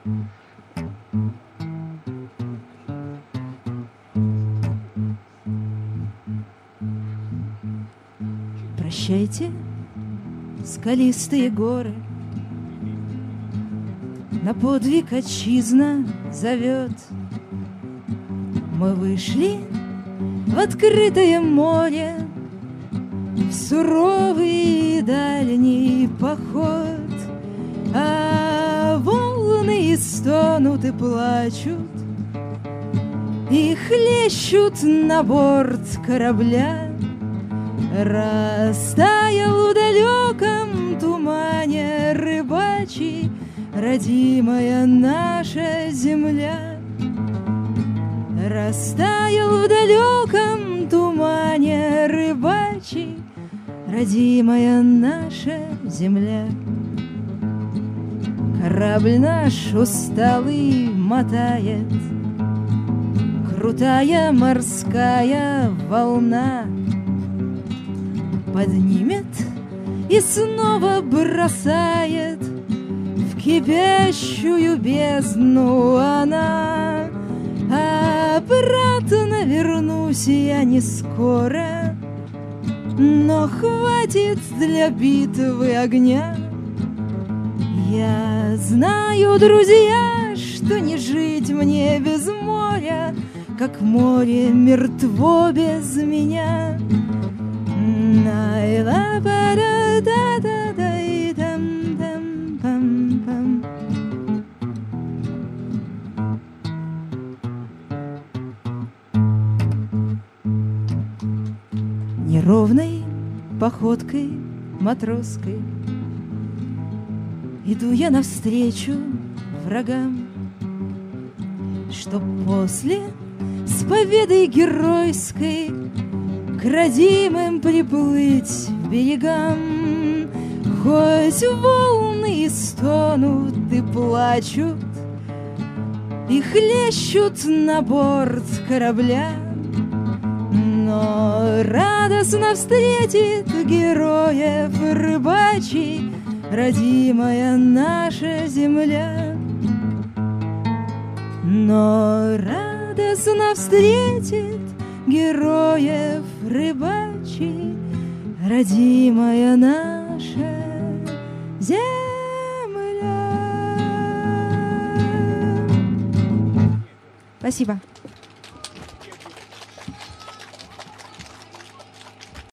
Прощайте, скалистые горы, на подвиг отчизна зовет. Мы вышли в открытое море, в суровый дальний поход, а волны стонут и плачут, и хлещут на борт корабля. Растаял в далеком тумане рыбачий родимая наша земля. Растаял в далеком тумане рыбачий родимая наша земля. Корабль наш усталый мотает крутая морская волна, поднимет и снова бросает в кипящую бездну она. Обратно вернусь я не скоро, но хватит для битвы огня. Я знаю, друзья, что не жить мне без моря, как море мертво без меня. Неровной походкой матросской иду я навстречу врагам, чтоб после с победой геройской к родимым приплыть в берегам. Хоть волны стонут и плачут, и хлещут на борт корабля, но радостно встретит героев рыбачий родимая наша земля. Но радостно встретит героев рыбачий родимая наша земля. Спасибо.